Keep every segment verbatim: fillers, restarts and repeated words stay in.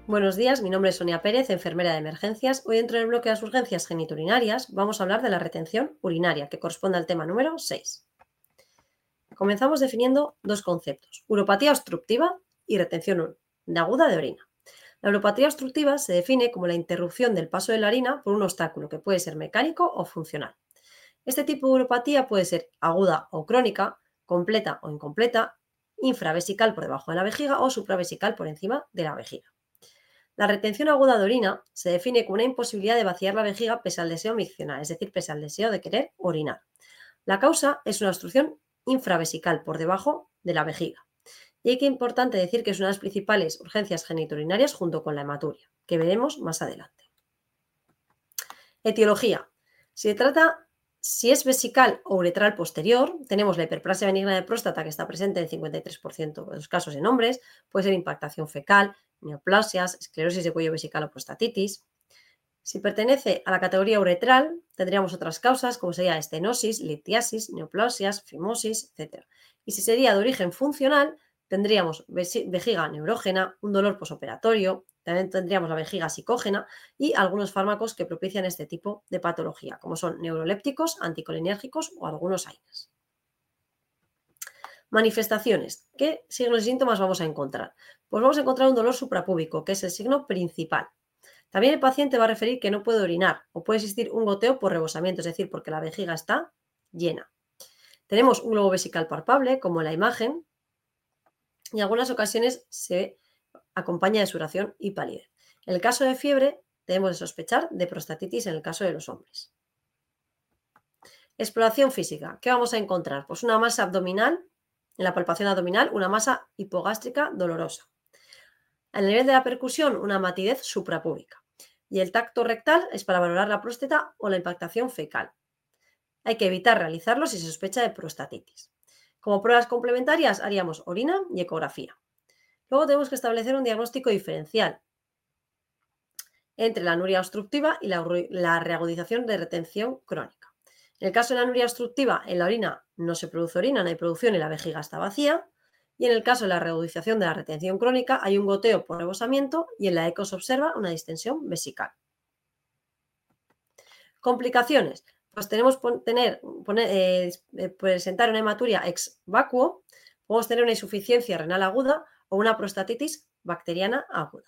Buenos días, mi nombre es Sonia Pérez, enfermera de emergencias. Hoy dentro del bloque de las urgencias genitourinarias vamos a hablar de la retención urinaria, que corresponde al tema número seis. Comenzamos definiendo dos conceptos, uropatía obstructiva y retención de aguda de orina. La uropatía obstructiva se define como la interrupción del paso de la orina por un obstáculo que puede ser mecánico o funcional. Este tipo de uropatía puede ser aguda o crónica, completa o incompleta, infravesical por debajo de la vejiga o supravesical por encima de la vejiga. La retención aguda de orina se define como una imposibilidad de vaciar la vejiga pese al deseo miccional, es decir, pese al deseo de querer orinar. La causa es una obstrucción infravesical por debajo de la vejiga. Y hay que importante decir que es una de las principales urgencias genitourinarias junto con la hematuria, que veremos más adelante. Etiología. Si se trata, si es vesical o uretral posterior, tenemos la hiperplasia benigna de próstata que está presente en cincuenta y tres por ciento de los casos en hombres, puede ser impactación fecal, neoplasias, esclerosis de cuello vesical o prostatitis. Si pertenece a la categoría uretral, tendríamos otras causas como sería estenosis, litiasis, neoplasias, fimosis, etcétera. Y si sería de origen funcional, tendríamos vejiga neurógena, un dolor posoperatorio, también tendríamos la vejiga psicógena y algunos fármacos que propician este tipo de patología, como son neurolépticos, anticolinérgicos o algunos AINES. Manifestaciones. ¿Qué signos y síntomas vamos a encontrar? Pues vamos a encontrar un dolor suprapúbico, que es el signo principal. También el paciente va a referir que no puede orinar o puede existir un goteo por rebosamiento, es decir, porque la vejiga está llena. Tenemos un globo vesical palpable, como en la imagen, y en algunas ocasiones se acompaña de sudoración y palidez. En el caso de fiebre, debemos de sospechar de prostatitis en el caso de los hombres. Exploración física. ¿Qué vamos a encontrar? Pues una masa abdominal, en la palpación abdominal, una masa hipogástrica dolorosa. Al nivel de la percusión, una matidez suprapúbica. Y el tacto rectal es para valorar la próstata o la impactación fecal. Hay que evitar realizarlo si se sospecha de prostatitis. Como pruebas complementarias haríamos orina y ecografía. Luego tenemos que establecer un diagnóstico diferencial entre la anuria obstructiva y la, la reagudización de retención crónica. En el caso de la anuria obstructiva, en la orina no se produce orina, no hay producción y la vejiga está vacía. Y en el caso de la reagudización de la retención crónica, hay un goteo por rebosamiento y en la eco se observa una distensión vesical. Complicaciones. Pues tenemos que tener, poner, eh, presentar una hematuria ex vacuo, podemos tener una insuficiencia renal aguda o una prostatitis bacteriana aguda.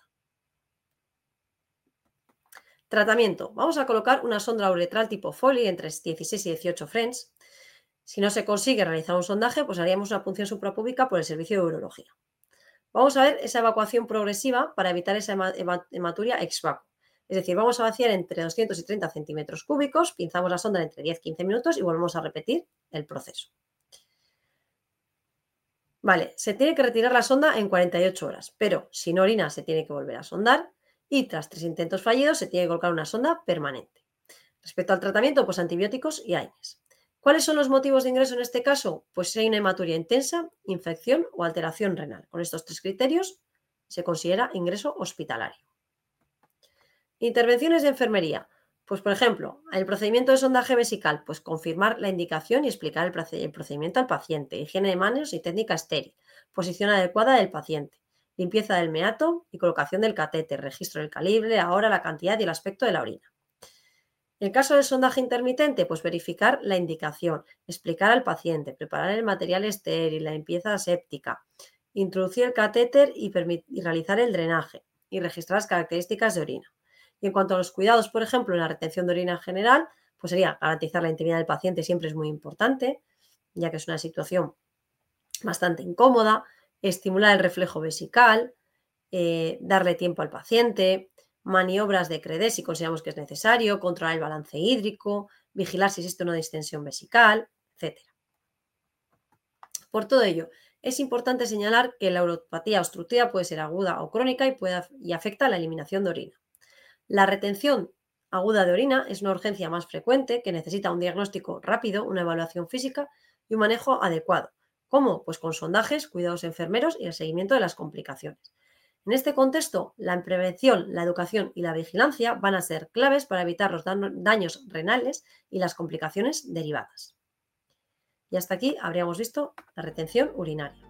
Tratamiento. Vamos a colocar una sonda uretral tipo Foley entre dieciséis y dieciocho French. Si no se consigue realizar un sondaje, pues haríamos una punción suprapúbica por el servicio de urología. Vamos a ver esa evacuación progresiva para evitar esa hematuria ex vacuo. Es decir, vamos a vaciar entre doscientos y treinta centímetros cúbicos, pinzamos la sonda entre diez a quince minutos y volvemos a repetir el proceso. Vale, se tiene que retirar la sonda en cuarenta y ocho horas, pero si no orina se tiene que volver a sondar y tras tres intentos fallidos se tiene que colocar una sonda permanente. Respecto al tratamiento, pues antibióticos y AINES. ¿Cuáles son los motivos de ingreso en este caso? Pues si hay una hematuria intensa, infección o alteración renal. Con estos tres criterios se considera ingreso hospitalario. Intervenciones de enfermería. Pues, por ejemplo, el procedimiento de sondaje vesical, pues confirmar la indicación y explicar el procedimiento al paciente, higiene de manos y técnica estéril, posición adecuada del paciente, limpieza del meato y colocación del catéter, registro del calibre, la hora, la cantidad y el aspecto de la orina. En el caso del sondaje intermitente, pues verificar la indicación, explicar al paciente, preparar el material estéril, la limpieza aséptica, introducir el catéter y, y realizar el drenaje y registrar las características de orina. Y en cuanto a los cuidados, por ejemplo, en la retención de orina en general, pues sería garantizar la intimidad del paciente, siempre es muy importante, ya que es una situación bastante incómoda, estimular el reflejo vesical, eh, darle tiempo al paciente, maniobras de Credé si consideramos que es necesario, controlar el balance hídrico, vigilar si existe una distensión vesical, etcétera. Por todo ello, es importante señalar que la uropatía obstructiva puede ser aguda o crónica y, puede, y afecta a la eliminación de orina. La retención aguda de orina es una urgencia más frecuente que necesita un diagnóstico rápido, una evaluación física y un manejo adecuado. ¿Cómo? Pues con sondajes, cuidados enfermeros y el seguimiento de las complicaciones. En este contexto, la prevención, la educación y la vigilancia van a ser claves para evitar los daños renales y las complicaciones derivadas. Y hasta aquí habríamos visto la retención urinaria.